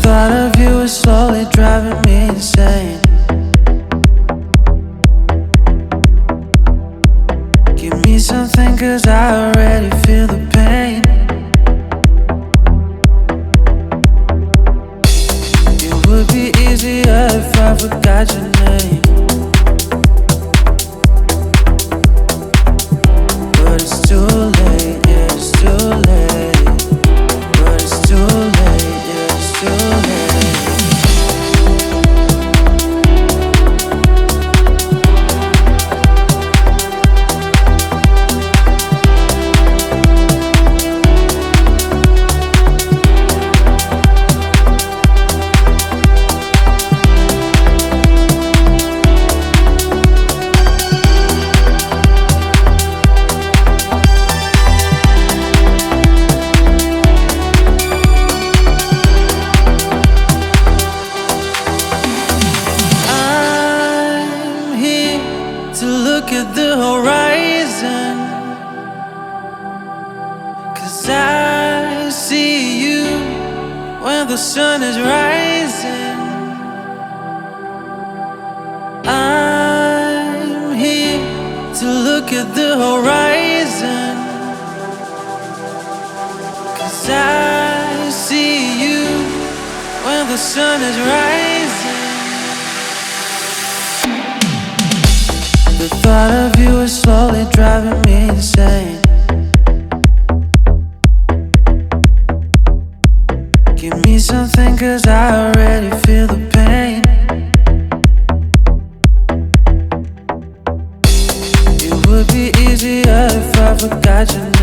thought of you is slowly driving me insane. Give me something, cause I already feel the pain. It would be easier if I forgot your name, but it's too late, yeah, it's too late. But it's too late, yeah, it's too late. To look at the horizon, 'cause I see you when the sun is rising. I'm here to look at the horizon, 'cause I see you when the sun is rising. The thought of you is slowly driving me insane. Give me something, cause I already feel the pain. It would be easier if I forgot your name.